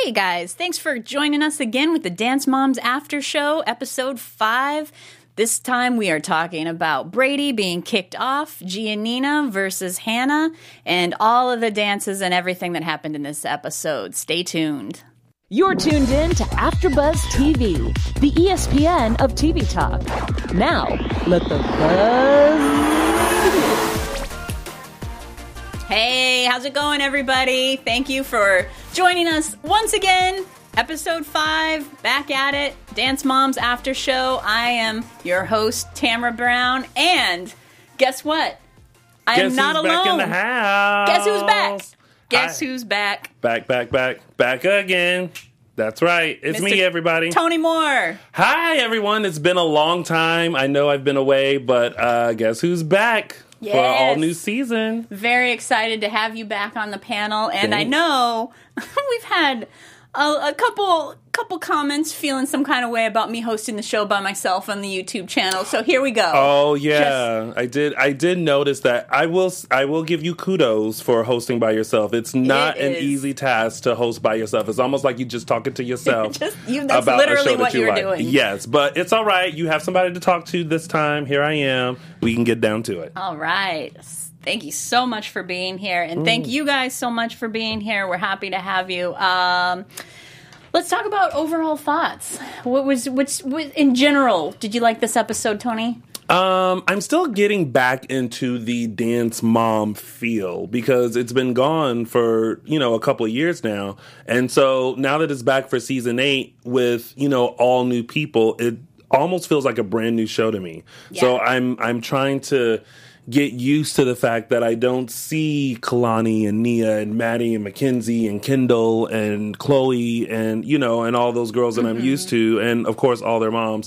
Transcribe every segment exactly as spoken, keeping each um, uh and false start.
Hey guys, thanks for joining us again with the Dance Moms After Show, episode five. This time we are talking about Brady being kicked off, Giannina versus Hannah, and all of the dances and everything that happened in this episode. Stay tuned. You're tuned in to AfterBuzz T V, the E S P N of T V talk. Now, let the buzz begin. Hey, how's it going, everybody? Thank you for joining us once again. Episode five, back at it. Dance Moms After Show. I am your host, Tamara Brown, and guess what? I Guess am not who's alone. Back in the house. Guess who's back? Guess Hi. who's back? Back, back, back, back again. That's right. It's Mister me, everybody. Tony Moore. Hi, everyone. It's been a long time. I know I've been away, but uh, guess who's back Yes. for all new season? Very excited to have you back on the panel, and I Thanks. know we've had a, a couple couple comments feeling some kind of way about me hosting the show by myself on the YouTube channel. So here we go. Oh yeah, I did. I did notice that. I will. I will give you kudos for hosting by yourself. It's not It an is. easy task to host by yourself. It's almost like you just talking to yourself. Just- you- that's about literally a show that what you you're like. doing. Yes, but it's all right. You have somebody to talk to this time. Here I am. We can get down to it. All right. Thank you so much for being here, and thank you guys so much for being here. We're happy to have you. Um, let's talk about overall thoughts. What was what's what, in general? Did you like this episode, Tony? Um, I'm still getting back into the dance mom feel because it's been gone for, you know, a couple of years now. And so now that it's back for season eight with, you know, all new people, it almost feels like a brand new show to me. Yeah. So I'm I'm trying to get used to the fact that I don't see Kalani and Nia and Maddie and Mackenzie and Kendall and Chloe and, you know, and all those girls that Mm-hmm. I'm used to. And, of course, all their moms.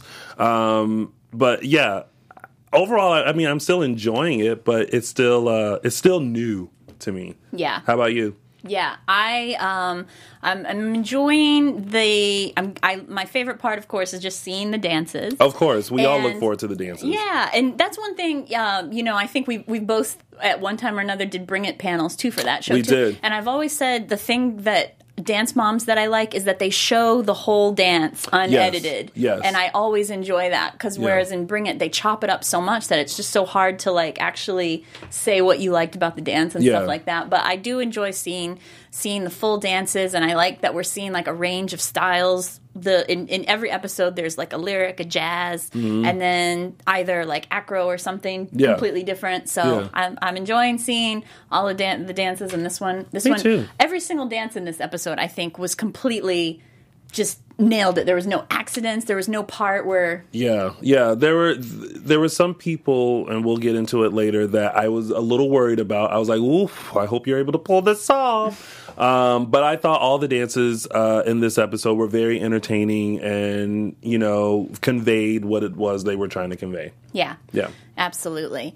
Um, but, yeah, overall, I mean, I'm still enjoying it, but it's still uh, it's still new to me. Yeah. How about you? Yeah, I um, I'm, I'm enjoying the. I'm, I my favorite part, of course, is just seeing the dances. Of course, we all look And- forward to the dances. Yeah, and that's one thing. Um, you know, I think we we both at one time or another did Bring It panels too for that show. We too. did. And I've always said the thing that dance moms that I like is that they show the whole dance unedited. Yes. And I always enjoy that because Yeah. whereas in Bring It they chop it up so much that it's just so hard to like actually say what you liked about the dance and Yeah. stuff like that. But I do enjoy seeing seeing the full dances, and I like that we're seeing like a range of styles. The in, in every episode there's like a lyric, a jazz, and then either like acro or something Mm-hmm. Yeah. completely different. So Yeah. I'm I'm enjoying seeing all the dan- the dances in this one. This Me one, too. every single dance in this episode, I think, was completely just nailed it. There was no accidents. There was no part where Yeah, yeah. There were there were some people, and we'll get into it later, that I was a little worried about. I was like, "Oof, I hope you're able to pull this off." Um, but I thought all the dances uh, in this episode were very entertaining, and you know, conveyed what it was they were trying to convey. yeah, Yeah. absolutely.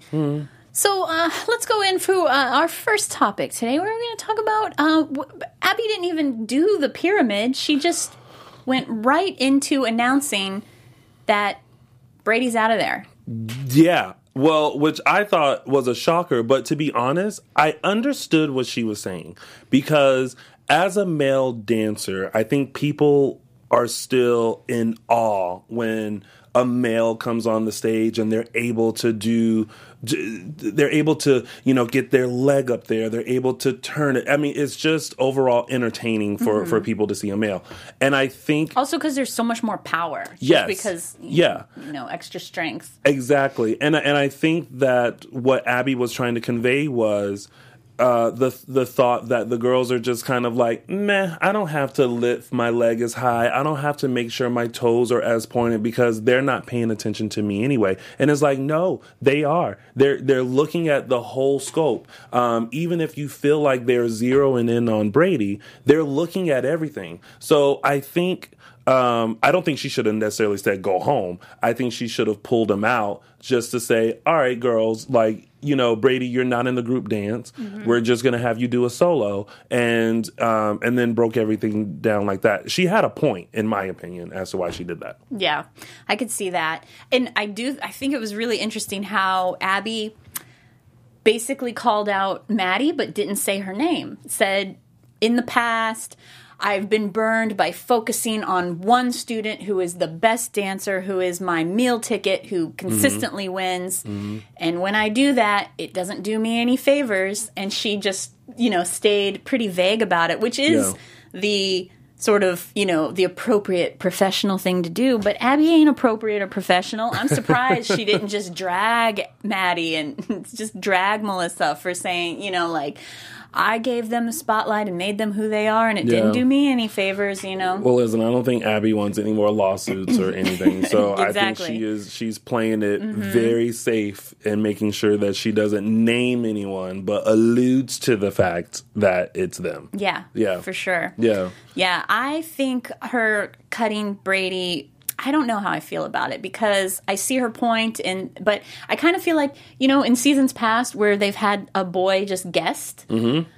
So uh, let's go in for uh, our first topic today. We're going to talk about. Uh, w- Abby didn't even do the pyramid. She just went right into announcing that Brady's out of there. Yeah. Well, which I thought was a shocker, but to be honest, I understood what she was saying because as a male dancer, I think people are still in awe when a male comes on the stage and they're able to do they're able to, you know, get their leg up there. They're able to turn it. I mean, it's just overall entertaining for, for people to see a male. And I think Also, because there's so much more power. Just Yes. Because Yeah. you know, extra strength. Exactly, and and I think that what Abby was trying to convey was uh, the the thought that the girls are just kind of like, meh, I don't have to lift my leg as high. I don't have to make sure my toes are as pointed because they're not paying attention to me anyway. And it's like, no, they are. They're they're looking at the whole scope. Um, even if you feel like they're zeroing in on Brady, they're looking at everything. So I think. Um, I don't think she should have necessarily said go home. I think she should have pulled him out just to say, all right, girls, like, you know, Brady, you're not in the group dance. Mm-hmm. We're just going to have you do a solo, and um, and then broke everything down like that. She had a point, in my opinion, as to why she did that. Yeah, I could see that. And I do, I think it was really interesting how Abby basically called out Maddie, but didn't say her name. Said, in the past, I've been burned by focusing on one student who is the best dancer, who is my meal ticket, who consistently mm-hmm. wins. Mm-hmm. And when I do that, it doesn't do me any favors. And she just, you know, stayed pretty vague about it, which is yeah. the sort of, you know, the appropriate professional thing to do. But Abby ain't appropriate or professional. I'm surprised she didn't just drag Maddie and just drag Melissa for saying, you know, like, I gave them the spotlight and made them who they are, and it yeah. didn't do me any favors, you know. Well, listen, I don't think Abby wants any more lawsuits or anything, so exactly. I think she is she's playing it mm-hmm. very safe and making sure that she doesn't name anyone, but alludes to the fact that it's them. Yeah, yeah, for sure. Yeah, yeah. I think her cutting Brady, I don't know how I feel about it because I see her point, and but I kind of feel like, you know, in seasons past where they've had a boy just guest, mm-hmm.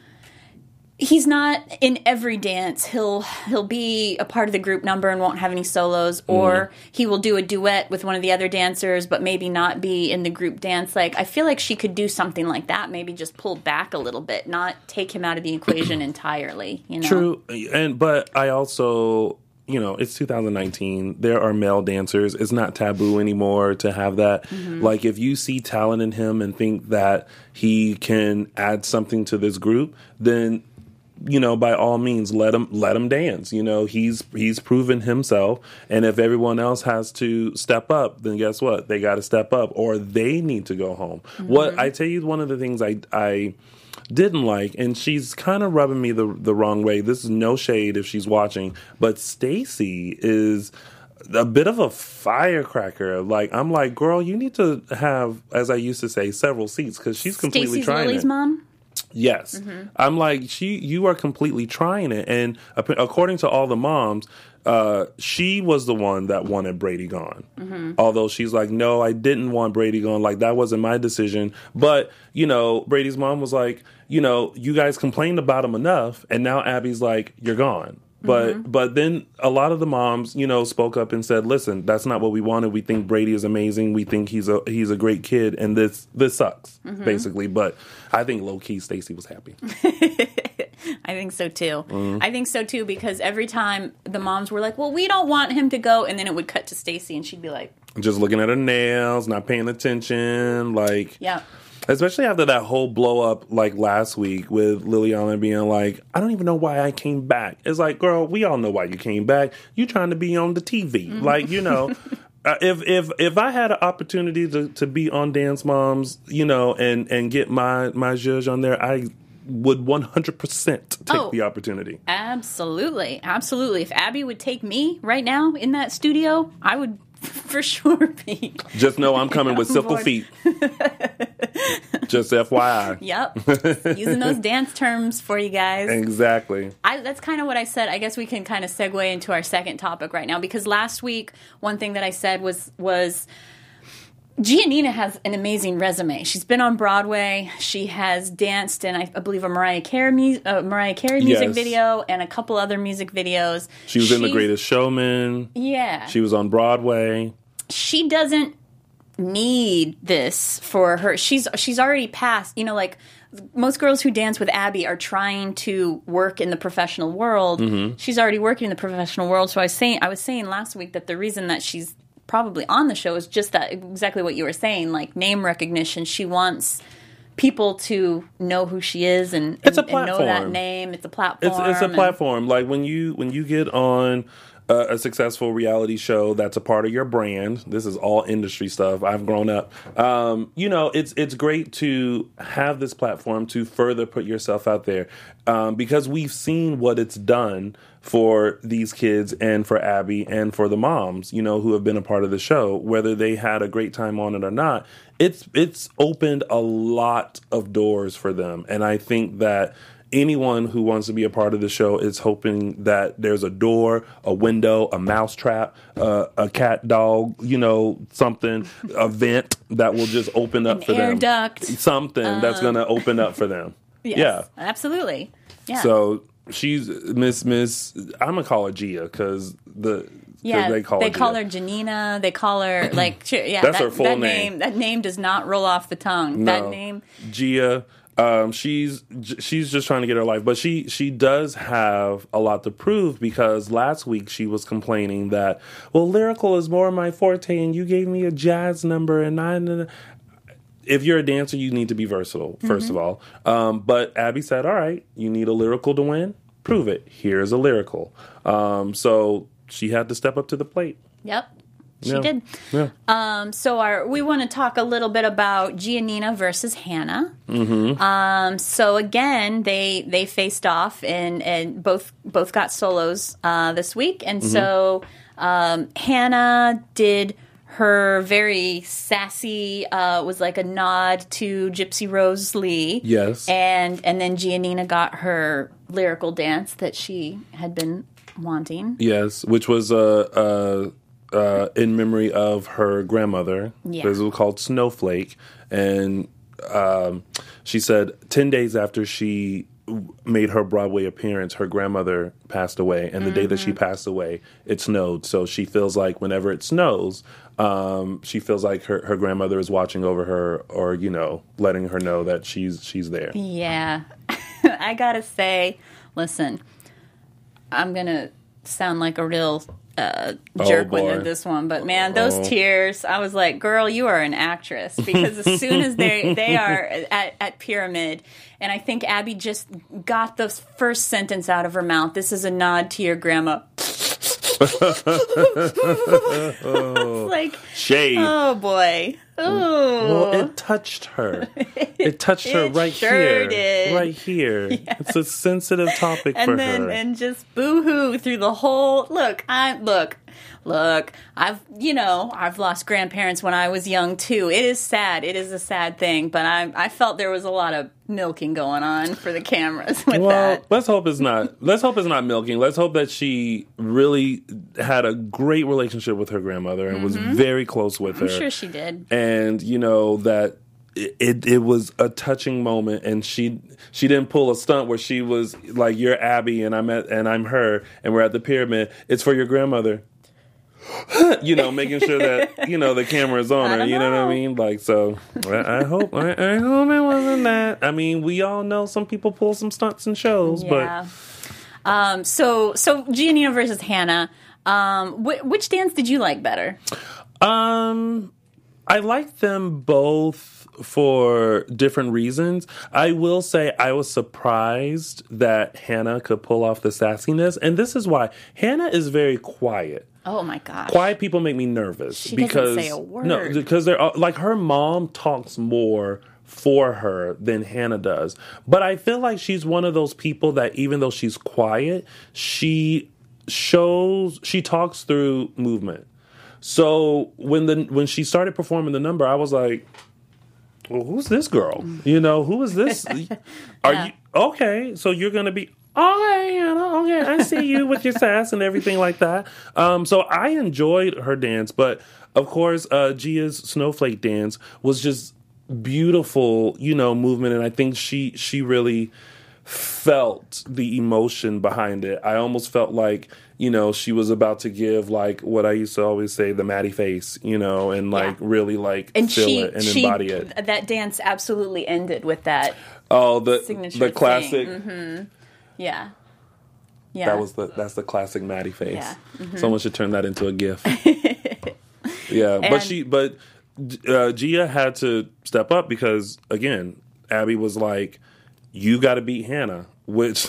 he's not in every dance. He'll he'll be a part of the group number and won't have any solos, mm-hmm. or he will do a duet with one of the other dancers, but maybe not be in the group dance. Like, I feel like she could do something like that, maybe just pull back a little bit, not take him out of the equation entirely. You know, true, and but I also. You know, it's two thousand nineteen. There are male dancers. It's not taboo anymore to have that. Mm-hmm. Like, if you see talent in him and think that he can add something to this group, then, you know, by all means, let him let him dance. You know, he's he's proven himself. And if everyone else has to step up, then guess what? They got to step up, or they need to go home. Mm-hmm. What I tell you, one of the things I I. didn't like, and she's kind of rubbing me the the wrong way. This is no shade if she's watching, but Stacey is a bit of a firecracker. Like, I'm like, girl, you need to have, as I used to say, several seats, because she's completely Stacey's trying Lily's it. mom? Yes. Mm-hmm. I'm like, she, you are completely trying it. And according to all the moms, uh, she was the one that wanted Brady gone. Mm-hmm. Although she's like, no, I didn't want Brady gone. Like, that wasn't my decision. But, you know, Brady's mom was like, you know, you guys complained about him enough, and now Abby's like, you're gone. But mm-hmm. but then a lot of the moms, you know, spoke up and said, listen, that's not what we wanted. We think Brady is amazing. We think he's a he's a great kid, and this this sucks, mm-hmm. basically. But I think low-key Stacey was happy. I think so, too. Mm-hmm. I think so, too, because every time the moms were like, well, we don't want him to go, and then it would cut to Stacey, and she'd be like... just looking at her nails, not paying attention, like... Yeah. Especially after that whole blow up, like, last week with Liliana being like, I don't even know why I came back. It's like, girl, we all know why you came back. You trying to be on the T V. Mm-hmm. Like, you know, uh, if if if I had an opportunity to, to be on Dance Moms, you know, and, and get my, my zhuzh on there, I would one hundred percent take oh, the opportunity. Absolutely. Absolutely. If Abby would take me right now in that studio, I would... for sure be. Just know I'm coming with silky feet. Just F Y I. Yep. Using those dance terms for you guys. Exactly. I, that's kind of what I said. I guess we can kind of segue into our second topic right now, because last week, one thing that I said was was Giannina has an amazing resume. She's been on Broadway. She has danced in, I, I believe, a Mariah Carey, mu- uh, Mariah Carey music yes. video and a couple other music videos. She was She's, in The Greatest Showman. Yeah. She was on Broadway. She doesn't need this for her. She's she's already passed. You know, like, most girls who dance with Abby are trying to work in the professional world. Mm-hmm. She's already working in the professional world. So I was saying, I was saying last week that the reason that she's probably on the show is just that, exactly what you were saying, like name recognition. She wants people to know who she is and, it's and, a platform. and know that name. It's a platform. It's, it's a platform. Like when you when you get on a, a successful reality show that's a part of your brand. This is all industry stuff. I've grown up. Um, you know, it's it's great to have this platform to further put yourself out there, um, because we've seen what it's done for these kids and for Abby and for the moms, you know, who have been a part of the show, whether they had a great time on it or not. It's it's opened a lot of doors for them. And I think that anyone who wants to be a part of the show is hoping that there's a door, a window, a mousetrap, uh, a cat, dog, you know, something, a vent that will just open up An for air them. duct. Something um, that's going to open up for them. Yes, yeah. Absolutely. Yeah. So she's Miss Miss. I'm gonna call her Gia because the yeah they call they her call Gia. her Janina. They call her like yeah. That's that, her full that name. name. That name does not roll off the tongue. No. That name Gia. Um, she's she's just trying to get her life, but she she does have a lot to prove because last week she was complaining that, well, lyrical is more my forte, and you gave me a jazz number, and I. If you're a dancer, you need to be versatile, first mm-hmm. of all. Um, but Abby said, all right, you need a lyrical to win? Prove it. Here's a lyrical. Um, so she had to step up to the plate. Yep. She yeah. did. Yeah. Um, so our, we want to talk a little bit about Giannina versus Hannah. Mm-hmm. Um, so again, they they faced off and, and both both got solos uh, this week. And mm-hmm. so um, Hannah did her very sassy, uh, was like a nod to Gypsy Rose Lee. Yes. And, and then Giannina got her lyrical dance that she had been wanting. Yes, which was uh, uh, uh, in memory of her grandmother. Yeah. It was called Snowflake. And um, she said ten days after she made her Broadway appearance, her grandmother passed away. And the mm-hmm. day that she passed away, it snowed. So she feels like whenever it snows, um, she feels like her, her grandmother is watching over her or, you know, letting her know that she's she's there. Yeah. I gotta say, listen, I'm gonna sound like a real uh, jerk oh, with this one, but man, those oh. tears, I was like, girl, you are an actress. Because as soon as they they are at, at Pyramid, and I think Abby just got the first sentence out of her mouth, this is a nod to your grandma. oh, like shade. Oh boy. Ooh. Well, it touched her. It touched her it right sure here. Did. Right here. Yes. It's a sensitive topic and for then, her. And just boo-hoo through the whole look, I look, look, I've you know, I've lost grandparents when I was young too. It is sad. It is a sad thing, but I I felt there was a lot of milking going on for the cameras with well, that. let's hope it's not. Let's hope it's not milking. Let's hope that she really had a great relationship with her grandmother and mm-hmm. was very close with I'm her. I'm sure she did. And you know that it, it it was a touching moment, and she she didn't pull a stunt where she was like, "You're Abby, and I'm at, and I'm her, and we're at the Pyramid. It's for your grandmother." you know, making sure that, you know, the camera is on her. You know. know what I mean? Like, so I, I hope I, I hope it wasn't that. I mean, we all know some people pull some stunts in shows, yeah. but um, so so Giannina versus Hannah. Um, wh- which dance did you like better? Um, I liked them both for different reasons. I will say I was surprised that Hannah could pull off the sassiness, and this is why. Hannah is very quiet. Oh my gosh! Quiet people make me nervous. She because, doesn't say a word. No, because they're all, like her mom talks more for her than Hannah does. But I feel like she's one of those people that even though she's quiet, she shows she talks through movement. So when the when she started performing the number, I was like, well, who's this girl? You know, who is this? Are yeah. you okay? So you're gonna be okay, Hannah, okay, I see you with your sass and everything like that. Um, so I enjoyed her dance, but of course, uh, Gia's Snowflake dance was just beautiful, you know, movement, and I think she she really felt the emotion behind it. I almost felt like, you know, she was about to give like what I used to always say, the Maddie face, you know, and like yeah. really like and feel she, it and she, embody it. That dance absolutely ended with that. Oh, the signature the classic. Mm-hmm. Yeah. Yeah. That was the that's the classic Maddie face. Yeah. Mm-hmm. Someone should turn that into a GIF. yeah, and but she but uh, Gia had to step up because again, Abby was like, "You got to beat Hannah," which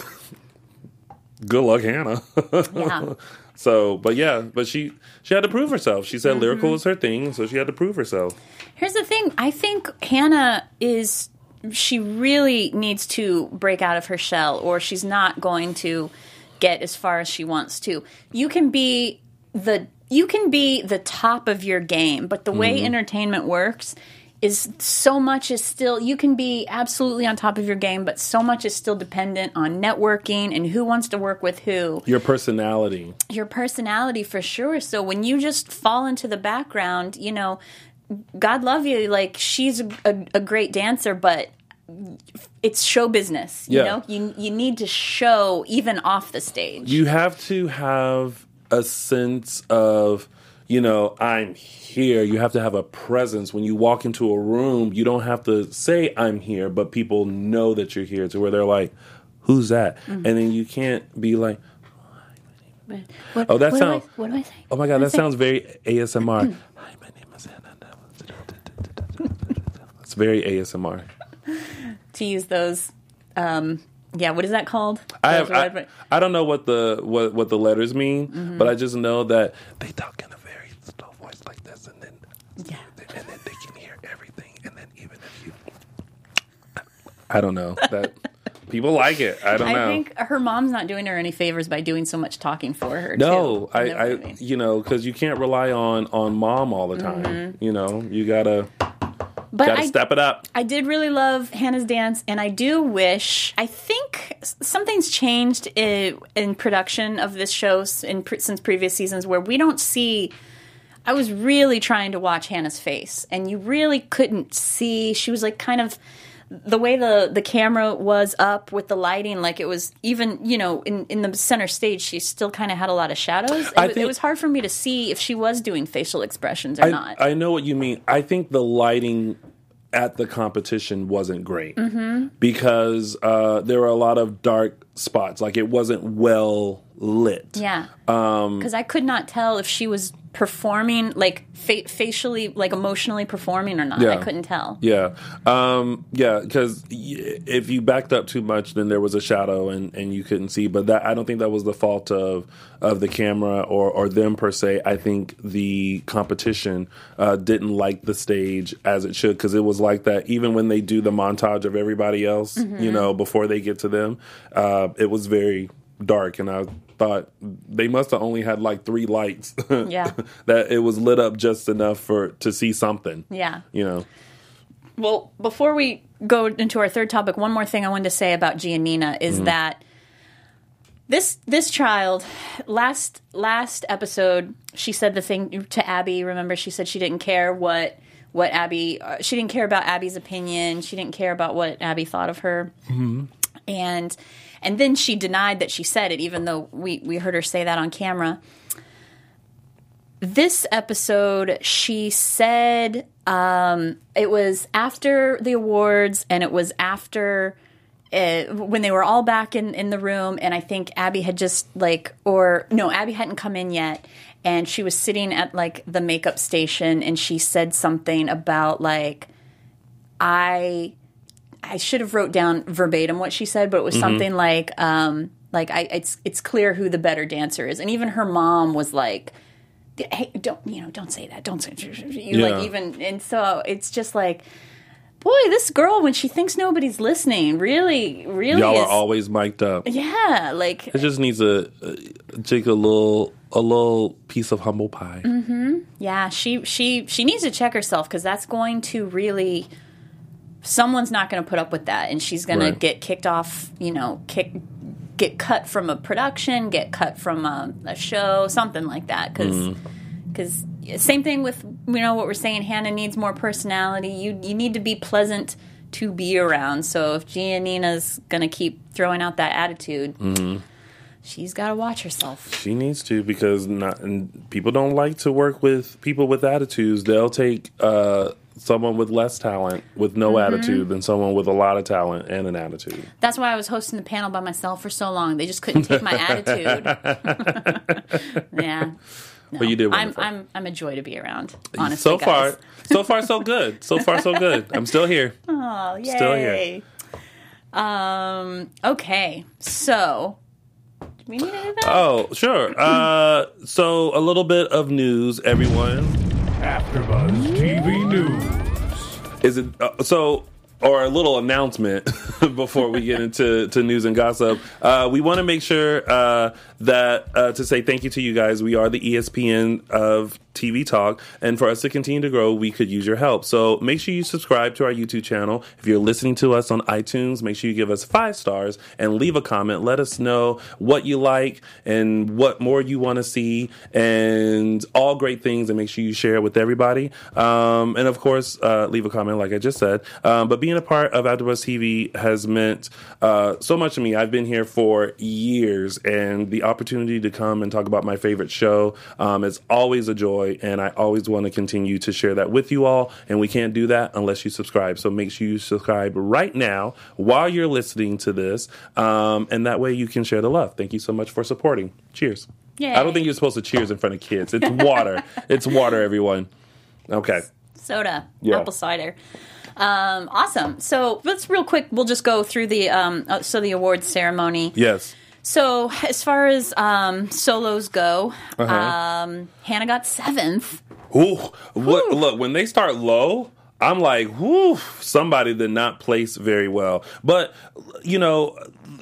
good luck, Hannah. yeah. So, but yeah, but she she had to prove herself. She said mm-hmm. lyrical was her thing, so she had to prove herself. Here's the thing: I think Hannah is. She really needs to break out of her shell, or she's not going to get as far as she wants to. You can be the you can be the top of your game, but the way mm-hmm. entertainment works is so much is still you can be absolutely on top of your game, but so much is still dependent on networking and who wants to work with who. Your personality. Your personality for sure. So when you just fall into the background, you know, God love you, like she's a, a, a great dancer, but it's show business. You yeah. know, you you need to show even off the stage. You have to have a sense of, you know, I'm here. You have to have a presence. When you walk into a room, you don't have to say I'm here, but people know that you're here to where they're like, who's that? Mm-hmm. And then you can't be like, what, oh, that what sounds, do I, what do I say? Oh my God, that say? sounds very A S M R. Hi, my name is Hannah. It's very A S M R. To use those, um, yeah, what is that called? I have, I, I don't know what the what, what the letters mean, mm-hmm. but I just know that they talk in a very slow voice like this, and then yeah. and then they can hear everything, and then even if you, I don't know that. People like it. I don't know. I think her mom's not doing her any favors by doing so much talking for her. No, too. I, I, I mean? you know, because you can't rely on on mom all the time. Mm-hmm. You know, you gotta, but gotta I, step it up. I did really love Hannah's dance, and I do wish. I think something's changed in, in production of this show in, since previous seasons, where we don't see. I was really trying to watch Hannah's face, and you really couldn't see. She was like kind of. The way the, the camera was up with the lighting, like it was even, you know, in, in the center stage, she still kind of had a lot of shadows. It, I was, think, it was hard for me to see if she was doing facial expressions or I, not. I know what you mean. I think the lighting at the competition wasn't great mm-hmm. because uh, there were a lot of dark spots. Like it wasn't well lit. Yeah. Because um, I could not tell if she was performing, like fa- facially, like emotionally performing or not. Yeah. I couldn't tell. Yeah. Um, yeah, because if you backed up too much, then there was a shadow and, and you couldn't see. But that I don't think that was the fault of of the camera or, or them per se. I think the competition uh, didn't like the stage as it should because it was like that even when they do the montage of everybody else, mm-hmm. you know, before they get to them, uh, it was very dark, and I thought they must have only had like three lights. Yeah, that it was lit up just enough for to see something. Yeah, you know. Well, before we go into our third topic, one more thing I wanted to say about Giannina is mm-hmm. that this this child last last episode she said the thing to Abby. Remember, she said she didn't care what what Abby uh, she didn't care about Abby's opinion. She didn't care about what Abby thought of her, mm-hmm. and. And then she denied that she said it, even though we, we heard her say that on camera. This episode, she said um, it was after the awards, and it was after uh, when they were all back in, in the room, and I think Abby had just, like, or, no, Abby hadn't come in yet, and she was sitting at, like, the makeup station, and she said something about, like, I... I should have wrote down verbatim what she said, but it was mm-hmm. something like, um, like I, it's it's clear who the better dancer is, and even her mom was like, "Hey, don't you know? Don't say that. Don't say you yeah. like even." And so it's just like, boy, this girl when she thinks nobody's listening, really, really, y'all is, are always mic'd up. Yeah, like it just needs a, a take a little a little piece of humble pie. Mm-hmm. Yeah, she she she needs to check herself because that's going to really. Someone's not going to put up with that, and she's going right. to get kicked off, you know, kick, get cut from a production, get cut from a, a show, something like that. Because because mm. same thing with, you know, what we're saying, Hannah needs more personality. You you need to be pleasant to be around. So if Giannina's going to keep throwing out that attitude, mm-hmm. she's got to watch herself. She needs to, because not and people don't like to work with people with attitudes. They'll take... Uh, someone with less talent, with no mm-hmm. attitude, than someone with a lot of talent and an attitude. That's why I was hosting the panel by myself for so long. They just couldn't take my attitude. Yeah. No. But you did I'm, wonderful. I'm I'm a joy to be around, honestly, So guys. far, so far so good. So far so good. I'm still here. Oh, yay. Still here. Um, okay, so... Do we need to do that? Oh, sure. Uh, so, a little bit of news, everyone. AfterBuzz T V News. Is it uh, so? Or a little announcement before we get into to news and gossip. Uh, we want to make sure uh, that uh, to say thank you to you guys. We are the E S P N of T V Talk, and for us to continue to grow, we could use your help. So make sure you subscribe to our YouTube channel. If you're listening to us on iTunes, make sure you give us five stars and leave a comment. Let us know what you like and what more you want to see, and all great things. And make sure you share it with everybody. Um, and of course, uh, leave a comment, like I just said. Um, but being a part of AfterBuzz T V has has meant uh, so much to me. I've been here for years, and the opportunity to come and talk about my favorite show um, is always a joy, and I always want to continue to share that with you all, and we can't do that unless you subscribe. So make sure you subscribe right now while you're listening to this, um, and that way you can share the love. Thank you so much for supporting. Cheers. Yay. I don't think you're supposed to cheers in front of kids. It's water. It's water, everyone. Okay. Soda, Yeah. apple cider. Um, awesome. So let's real quick. We'll just go through the um, uh, so the awards ceremony. Yes. So as far as um, solos go, Uh-huh. um, Hannah got seventh. Ooh, what, look, when they start low, I'm like, whoo, somebody did not place very well. But, you know,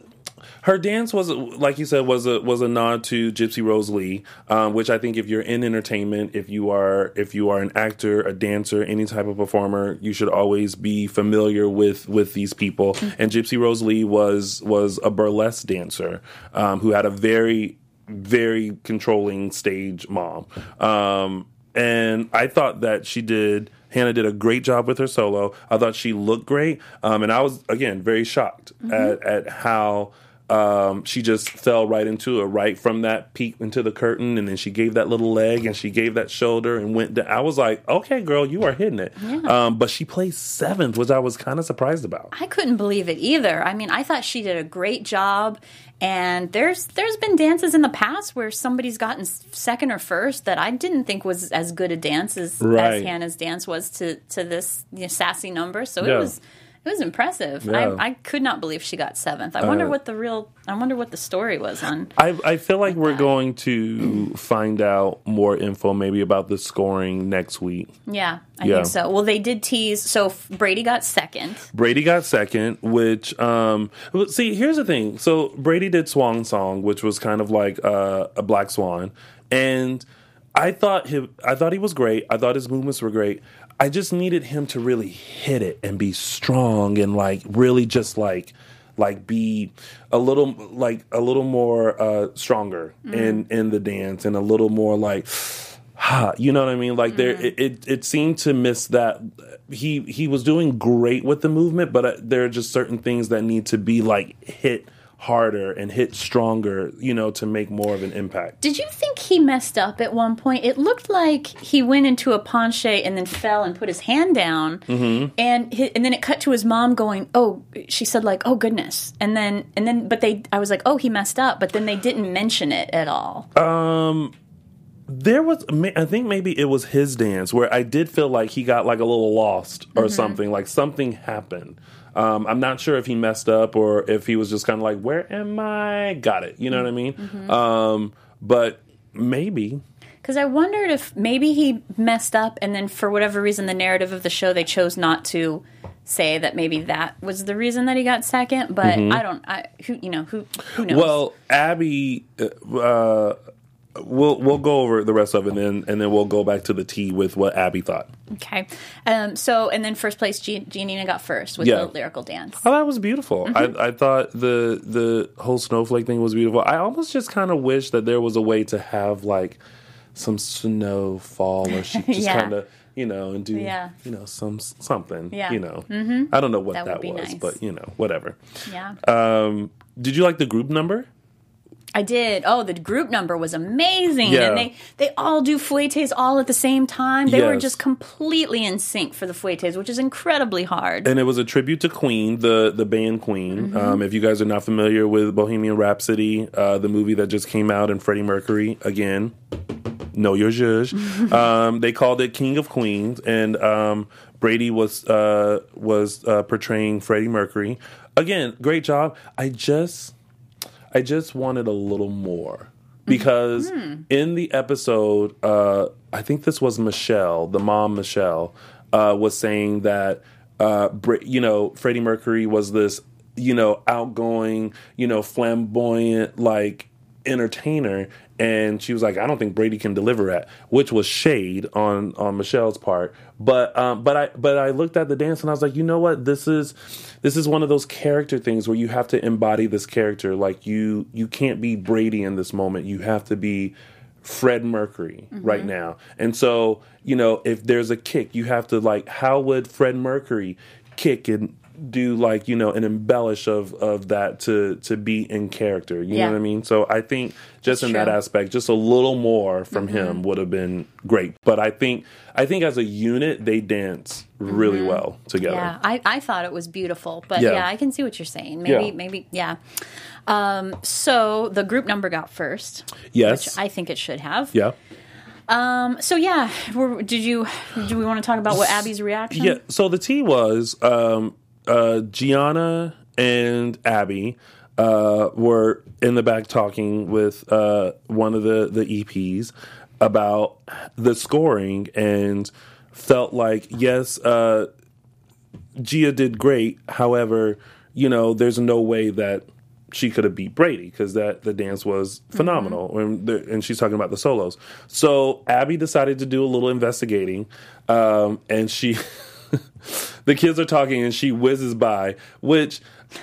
her dance was, like you said, was a was a nod to Gypsy Rose Lee, um, which I think if you're in entertainment, if you are if you are an actor, a dancer, any type of performer, you should always be familiar with with these people. Mm-hmm. And Gypsy Rose Lee was was a burlesque dancer um, who had a very very controlling stage mom, um, and I thought that she did. Hannah did a great job with her solo. I thought she looked great, um, and I was again very shocked mm-hmm. at at how. Um, she just fell right into it, right from that peek into the curtain, and then she gave that little leg and she gave that shoulder and went down. I was like, okay, girl, you are hitting it. Yeah. Um, but she placed seventh, which I was kind of surprised about. I couldn't believe it either. I mean, I thought she did a great job. And there's there's been dances in the past where somebody's gotten second or first that I didn't think was as good a dance as, right. as Hannah's dance was to to this you know, sassy number. So yeah. it was. It was impressive. Yeah. I, I could not believe she got seventh. I wonder Uh, what the real. I wonder what the story was on. I, I feel like we're that. going to find out more info maybe about the scoring next week. Yeah, I Yeah. think so. Well, they did tease. So Brady got second. Brady got second, which um, well, see, here's the thing. So Brady did Swan Song, which was kind of like uh, a Black Swan, and I thought he, I thought he was great. I thought his movements were great. I just needed him to really hit it and be strong and like really just like like be a little like a little more uh, stronger mm. in in the dance and a little more like ha, you know what I mean? Like mm. there, it, it it seemed to miss that. He he was doing great with the movement, but uh, there are just certain things that need to be like hit harder and hit stronger, you know, to make more of an impact. Did you think he messed up at one point? It looked like he went into a penché and then fell and put his hand down, mm-hmm. and his, and then it cut to his mom going, "Oh," she said, like, "Oh goodness," and then and then, but they, I was like, "Oh, he messed up," but then they didn't mention it at all. Um. There was, I think maybe it was his dance where I did feel like he got like a little lost or mm-hmm. something, like something happened. Um, I'm not sure if he messed up or if he was just kind of like, where am I? Got it. You know what I mean? Mm-hmm. Um, but maybe. Because I wondered if maybe he messed up and then for whatever reason, the narrative of the show, they chose not to say that maybe that was the reason that he got second. But mm-hmm. I don't, I, who, you know, who, who knows? Well, Abby, uh, We'll we'll go over the rest of it, and then and then we'll go back to the tea with what Abby thought. Okay. Um, so, and then first place, G- Giannina got first with yeah. the lyrical dance. Oh, that was beautiful. Mm-hmm. I I thought the the whole snowflake thing was beautiful. I almost just kind of wish that there was a way to have like some snow fall, or she just yeah. kind of you know and do yeah. you know some something. Yeah. You know, mm-hmm. I don't know what that, that, would be was, nice. but you know, whatever. Yeah. Um, did you like the group number? I did. Oh, the group number was amazing. Yeah. And they, they all do fouettes all at the same time. They yes. were just completely in sync for the fouettes, which is incredibly hard. And it was a tribute to Queen, the, the band Queen. Mm-hmm. Um, if you guys are not familiar with Bohemian Rhapsody, uh, the movie that just came out, and Freddie Mercury, again, know your zhuzh. um, they called it King of Queens, and um, Brady was, uh, was uh, portraying Freddie Mercury. Again, great job. I just... I just wanted a little more because mm-hmm. in the episode, uh, I think this was Michelle, the mom Michelle, uh, was saying that, uh, you know, Freddie Mercury was this, you know, outgoing, you know, flamboyant, like, entertainer. And she was like, I don't think Brady can deliver that, which was shade on, on Michelle's part. But um, but I but I looked at the dance and I was like, you know what? This is this is one of those character things where you have to embody this character. Like you you can't be Brady in this moment. You have to be Fred Mercury mm-hmm. right now. And so, you know, if there's a kick, you have to like, how would Fred Mercury kick and do like, you know, an embellish of, of that to, to be in character. You Yeah. know what I mean? So I think just That's in that true. aspect, just a little more from Mm-hmm. him would have been great. But I think I think as a unit, they dance really well together. Mm-hmm. Yeah, I, I thought it was beautiful, but Yeah. yeah, I can see what you're saying. Maybe, Yeah. maybe, yeah. Um, so the group number got first, Yes. which I think it should have. Yeah. Um, so yeah, we're, did you? Do we want to talk about what Abby's reaction? Yeah. So the tea was um, uh, Gianna and Abby uh, were in the back talking with uh, one of the, the E Ps about the scoring and felt like, yes, uh, Gia did great. However, you know, there's no way that she could have beat Brady because that the dance was phenomenal. Mm-hmm. And, the, and she's talking about the solos. So Abby decided to do a little investigating, um, and she, the kids are talking, and she whizzes by. Which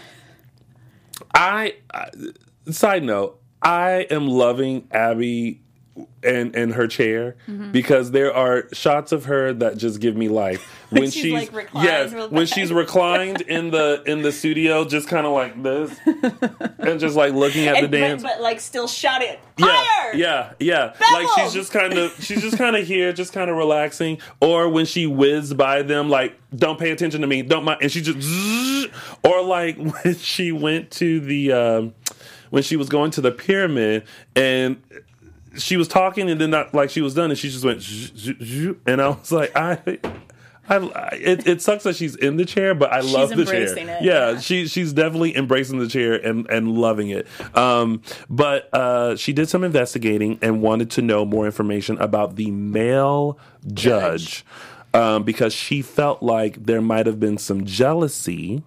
I, I, side note, I am loving Abby and and her chair Mm-hmm. because there are shots of her that just give me life when she's, like, reclined yes real when back. she's reclined in the in the studio just kind of like this and just like looking at the dance. but, but like still shot it Yeah, higher. yeah, yeah. Like she's just kind of, she's just kind of here, just kind of relaxing. Or when she whizzed by them, like, don't pay attention to me, don't mind, and she just, zzz. Or like when she went to the, um, when she was going to the pyramid and she was talking and then not like she was done and she just went, zzz, zzz, zzz. And I was like, I. I, it, it sucks that she's in the chair, but I She's love the chair. embracing it, yeah, yeah. she she's definitely embracing the chair and, and loving it. Um, but uh, she did some investigating and wanted to know more information about the male judge, um, because she felt like there might have been some jealousy,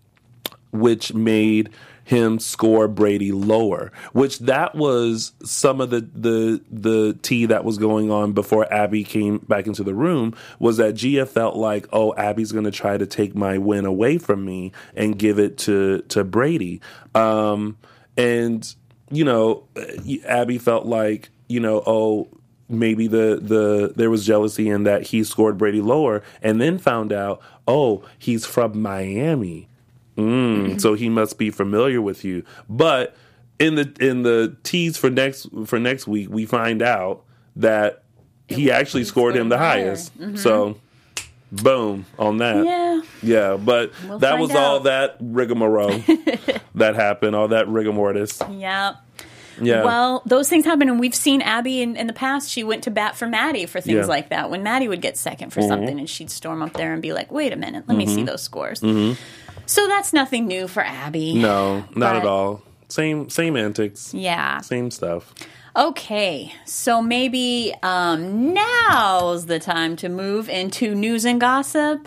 which made him score Brady lower, which that was some of the, the the tea that was going on before Abby came back into the room, was that Gia felt like, oh, Abby's going to try to take my win away from me and give it to, to Brady. Um, and, you know, Abby felt like, you know, oh, maybe the, the there was jealousy in that he scored Brady lower, and then found out, oh, he's from Miami. Mm, so he must be familiar with you. But in the in the tease for next for next week, we find out that he actually scored him the higher. highest. So, boom on that. Yeah. Yeah, but We'll that find was all out. that rigmarole that happened, all that rigor mortis. Yeah. Yeah. Well, those things happen, and we've seen Abby in, in the past. She went to bat for Maddie for things Yeah. like that. When Maddie would get second for Mm-hmm. something, and she'd storm up there and be like, "Wait a minute, let me see those scores." Mm-hmm. So that's nothing new for Abby. no, not But- at all. Same same antics. Yeah. Same stuff. Okay, so maybe um, now's the time to move into news and gossip.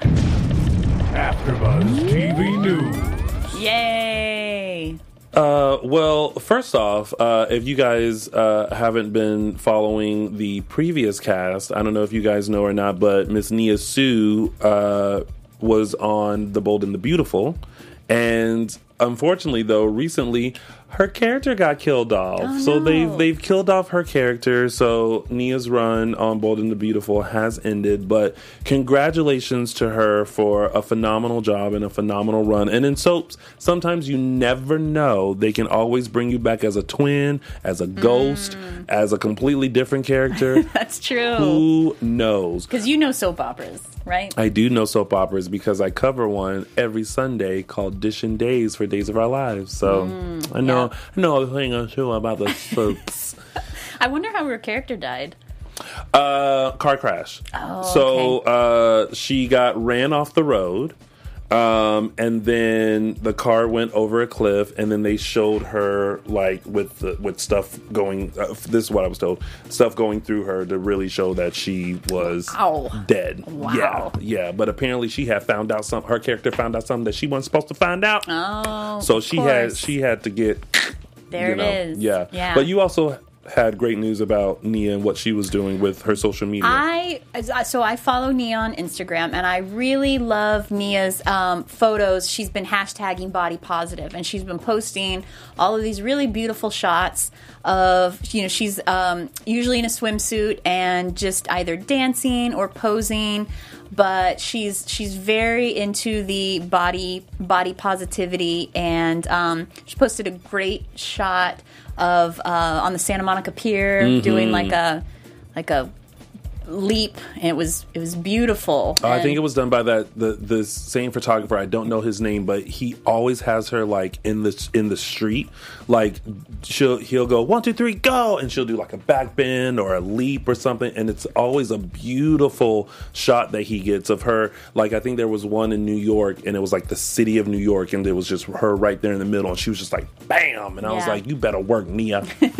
AfterBuzz T V News. Yay! Uh, well, first off, uh, if you guys uh, haven't been following the previous cast, I don't know if you guys know or not, but Miss Nia Sue uh, was on The Bold and the Beautiful. And unfortunately, though, recently her character got killed off. Oh, so no. they've they've killed off her character. So Nia's run on Bold and the Beautiful has ended. But congratulations to her for a phenomenal job and a phenomenal run. And in soaps, sometimes you never know. They can always bring you back as a twin, as a ghost, Mm. as a completely different character. That's true. Who knows? Because you know soap operas, right? I do know soap operas because I cover one every Sunday called Dishin' Days for Days of Our Lives. So I know yeah. I know a thing or two about the soaps. I wonder how her character died. uh, car crash. Oh, so uh, she got ran off the road. Um, and then the car went over a cliff, and then they showed her like with the, with stuff going. Uh, this is what I was told. Stuff going through her to really show that she was Wow. dead. Wow. Yeah, yeah. But apparently, she had found out some. Her character found out something that she wasn't supposed to find out. Oh, so of she had course. she had to get. There you it know, is. Yeah, Yeah. But you also had great news about Nia and what she was doing with her social media. I so I follow Nia on Instagram, and I really love Nia's um, photos. She's been hashtagging body positive, and she's been posting all of these really beautiful shots of, you know, she's um, usually in a swimsuit and just either dancing or posing but she's she's very into the body body positivity, and um, she posted a great shot of uh, on the Santa Monica Pier Mm-hmm. doing like a like a leap, and it was it was beautiful. Oh, I think And- it was done by that the the same photographer. I don't know his name, but he always has her like in the in the street. Like she'll he'll go one two three go, and she'll do like a back bend or a leap or something, and it's always a beautiful shot that he gets of her. Like I think there was one in New York, and it was like the city of New York, and it was just her right there in the middle, and she was just like bam, and I was Yeah. like, you better work, Nia.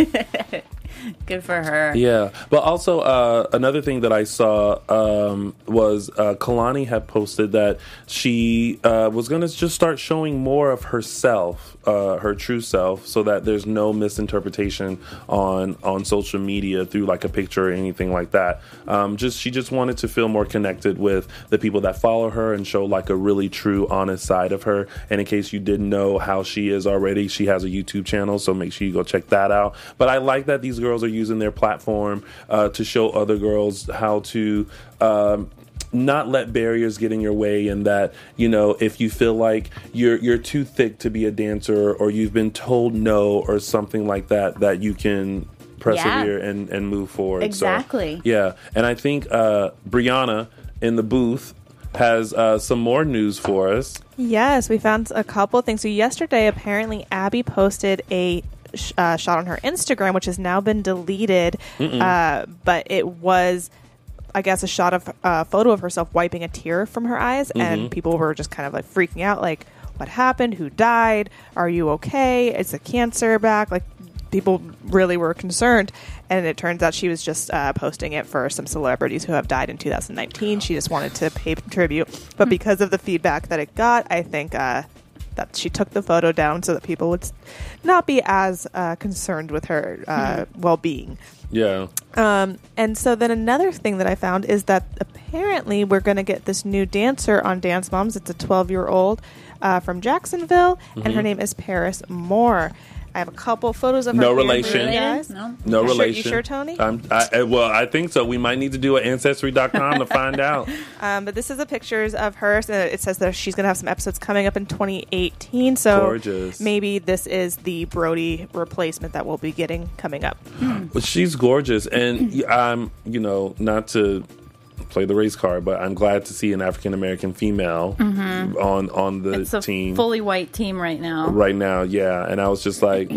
Good for her. Yeah, but also uh, another thing that I saw um, was uh, Kalani had posted that she uh, was going to just start showing more of herself, uh, her true self, so that there's no misinterpretation on on social media through like a picture or anything like that. Um, just she just wanted to feel more connected with the people that follow her and show like a really true, honest side of her. And in case you didn't know how she is already, she has a YouTube channel, so make sure you go check that out. But I like that these girls are using their platform uh, to show other girls how to um, not let barriers get in your way, and that, you know, if you feel like you're you're too thick to be a dancer, or you've been told no or something like that, that you can persevere Yeah. and, and move forward. So, Exactly. yeah. And I think uh, Brianna in the booth has uh, some more news for us. Yes, we found a couple things. So yesterday, apparently, Abby posted a sh- uh, shot on her Instagram, which has now been deleted. Uh, but it was, I guess, a shot of a uh, photo of herself wiping a tear from her eyes, and people were just kind of like freaking out, like, "What happened? Who died? Are you okay? Is the cancer back?" Like, people really were concerned. And it turns out she was just uh, posting it for some celebrities who have died in two thousand nineteen. She just wanted to pay tribute. But because of the feedback that it got, I think uh, that she took the photo down so that people would not be as uh, concerned with her uh, well-being. Yeah. Um, and so then another thing that I found is that apparently we're going to get this new dancer on Dance Moms. It's a twelve-year-old uh, from Jacksonville, and her name is Paris Moore. I have a couple photos of her. No here for relation. you guys. No. No You sure- relation. you sure, Tony? Um, I, I- well, I think so. We might need to do an Ancestry dot com to find out. Um, but this is the pictures of her. So it says that she's going to have some episodes coming up in twenty eighteen. So Gorgeous. maybe this is the Brody replacement that we'll be getting coming up. Well, she's gorgeous, and I'm, you know, not to play the race card, but I'm glad to see an African American female on on the It's a team fully white team right now. right now. Yeah, and I was just like,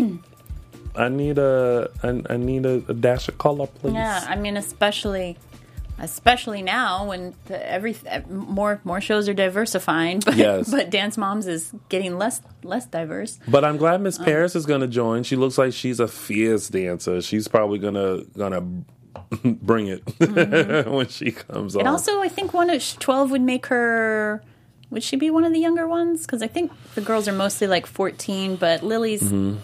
I need a, I, I need a, a dash of color, please. Yeah, I mean, especially, especially now when the, every more more shows are diversifying, but Yes. but Dance Moms is getting less less diverse. But I'm glad Miss Paris is going to join. She looks like she's a fierce dancer. She's probably gonna gonna bring it when she comes on. And also, I think one of twelve would make her. Would she be one of the younger ones? Because I think the girls are mostly like fourteen, but Lily's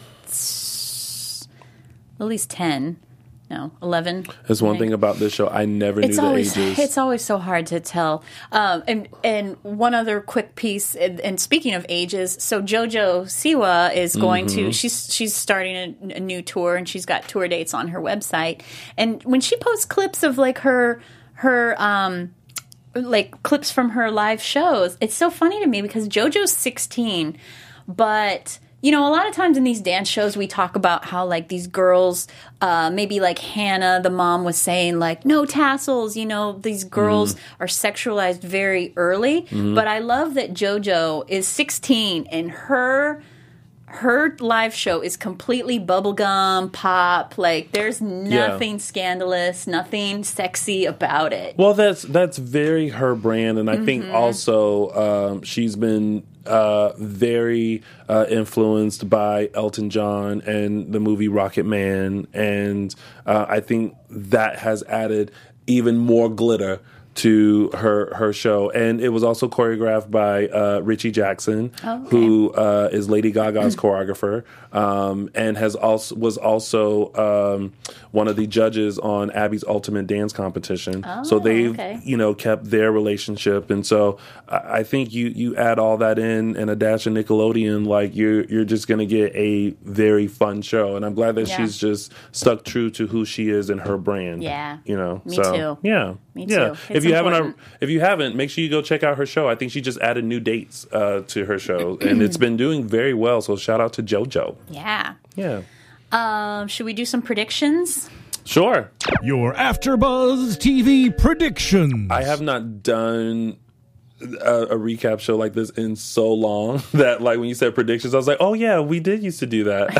Lily's ten. No, eleven. There's one Right. thing about this show. I never It's knew the always ages. it's always so hard to tell. Um, and and one other quick piece. And, and speaking of ages, so JoJo Siwa is going Mm-hmm. to she's she's starting a, a new tour, and she's got tour dates on her website. And when she posts clips of like her her um like clips from her live shows, it's so funny to me because JoJo's sixteen, but. You know, a lot of times in these dance shows, we talk about how, like, these girls, uh, maybe like Hannah, the mom, was saying, like, no tassels. You know, these girls are sexualized very early. But I love that JoJo is sixteen and her her live show is completely bubblegum, pop. Like, there's nothing scandalous, nothing sexy about it. Well, that's that's very her brand, and I think Mm-hmm. also um, she's been uh, very uh, influenced by Elton John and the movie Rocket Man, and uh, I think that has added even more glitter to her her show. And it was also choreographed by uh, Richie Jackson, Oh, okay. who uh, is Lady Gaga's choreographer, um, and has also was also um, one of the judges on Abby's Ultimate Dance Competition. so Oh, they've okay. you know kept their relationship, and so I I think you you add all that in and a dash of Nickelodeon, like you're you're just gonna get a very fun show. And I'm glad that Yeah. she's just stuck true to who she is and her brand. Yeah. you know. Me so, too. Yeah, Me yeah. too. If It's you haven't, important. if you haven't, make sure you go check out her show. I think she just added new dates uh, to her show, and it's been doing very well. So shout out to JoJo. Yeah. Yeah. Um, should we do some predictions? Sure. Your AfterBuzz T V predictions. I have not done a, a recap show like this in so long that, like, when you said predictions, I was like, oh yeah, we did used to do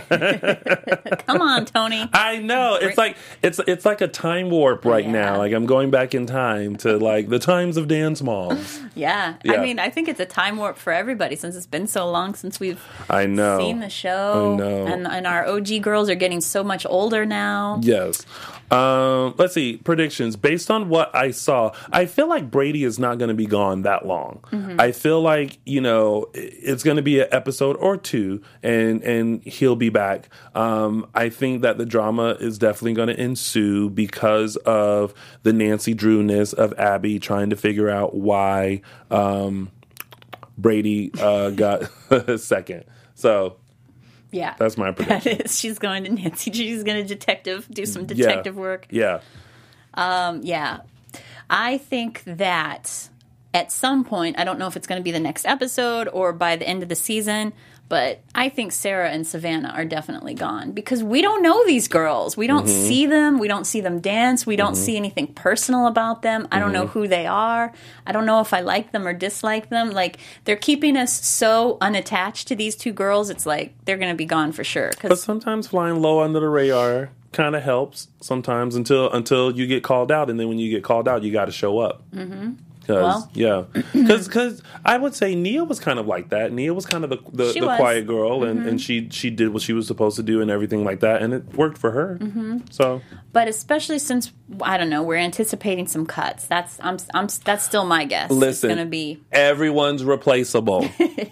that. Come on, Tony. I know. It's like it's it's like a time warp right Yeah. now. Like I'm going back in time to like the times of Dance Moms. Yeah. Yeah. I mean, I think it's a time warp for everybody since it's been so long since we've I know. seen the show. I know. And, and our O G girls are getting so much older now. Yes. Um, let's see. Predictions. Based on what I saw, I feel like Brady is not going to be gone that long. Mm-hmm. I feel like, you know, it's going to be an episode or two and, and he'll be back. Um, I think that the drama is definitely going to ensue because of the Nancy Drew-ness of Abby trying to figure out why um, Brady uh, got second. So... Yeah. That's my prediction. That is. She's going to Nancy. She's going to detective, do some Yeah. detective work. Yeah. Um, yeah. I think that at some point, I don't know if it's going to be the next episode or by the end of the season, but I think Sarah and Savannah are definitely gone because we don't know these girls. We don't Mm-hmm. see them. We don't see them dance. We don't see anything personal about them. I don't know Mm-hmm. who they are. I don't know if I like them or dislike them. Like, they're keeping us so unattached to these two girls. It's like they're going to be gone for sure. 'Cause But sometimes flying low under the radar kind of helps. Sometimes until until you get called out, and then when you get called out, you got to show up. Mm-hmm. Well. yeah, because I would say Nia was kind of like that. Nia was kind of the the, She the was. quiet girl, and, and she she did what she was supposed to do and everything like that, and it worked for her. Mm-hmm. So, But especially since I don't know, we're anticipating some cuts. That's I'm I'm that's still my guess. listen, it's gonna be everyone's replaceable.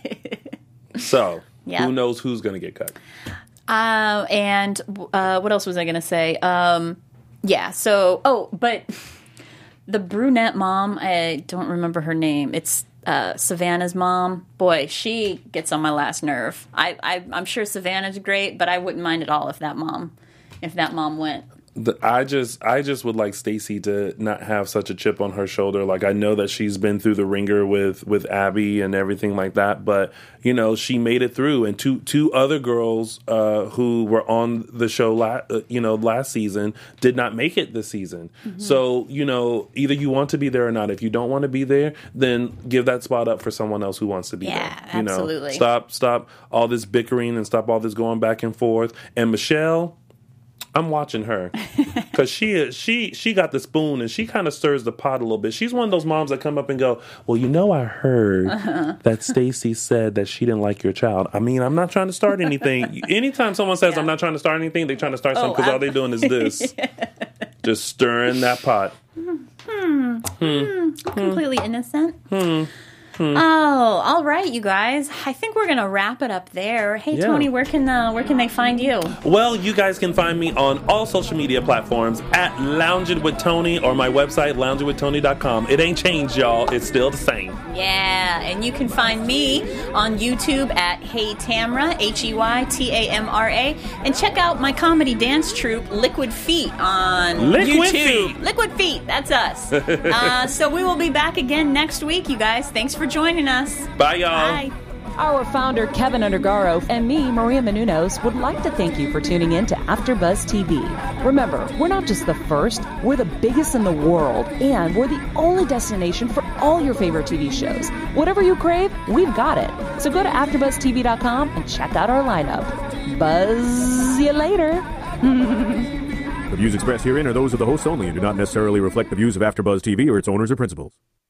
So, Yeah. who knows who's going to get cut? uh, and uh, what else was I gonna say? Um, yeah. So oh, but the brunette mom, I don't remember her name. It's uh, Savannah's mom. Boy, she gets on my last nerve. I, I I'm sure Savannah's great, but I wouldn't mind at all if that mom if that mom went. The, I just, I just would like Stacey to not have such a chip on her shoulder. Like I know that she's been through the ringer with, with Abby and everything like that, but you know she made it through. And two, two other girls uh, who were on the show, la- uh, you know, last season did not make it this season. Mm-hmm. So you know, either you want to be there or not. If you don't want to be there, then give that spot up for someone else who wants to be Yeah, there. You absolutely. know, stop, stop all this bickering and stop all this going back and forth. And Michelle. I'm watching her because she she she got the spoon and she kind of stirs the pot a little bit. She's one of those moms that come up and go, "Well, you know, I heard uh-huh. that Stacey said that she didn't like your child." I mean, I'm not trying to start anything. Anytime someone says Yeah. I'm not trying to start anything, they're trying to start Oh, something because all I- they're doing is this, yeah. just stirring that pot. Hmm. Hmm. Completely innocent. Hmm. Hmm. Oh, all right, you guys. I think we're gonna wrap it up there. Hey, Yeah. Tony, where can uh, where can they find you? Well, you guys can find me on all social media platforms at Lounging with Tony or my website, lounging with tony dot com. It ain't changed, y'all. It's still the same. Yeah, and you can find me on YouTube at Hey Tamra, H E Y T A M R A, and check out my comedy dance troupe, Liquid Feet, on Liquid YouTube. Feet. Liquid Feet, that's us. uh, so we will be back again next week, you guys. Thanks for joining us. Bye, y'all. Bye. Our founder, Kevin Undergaro, and me, Maria Menounos, would like to thank you for tuning in to AfterBuzz T V. Remember, we're not just the first, we're the biggest in the world, and we're the only destination for all your favorite T V shows. Whatever you crave, we've got it. So go to after buzz t v dot com and check out our lineup. Buzz you later. The views expressed herein are those of the hosts only and do not necessarily reflect the views of AfterBuzz T V or its owners or principals.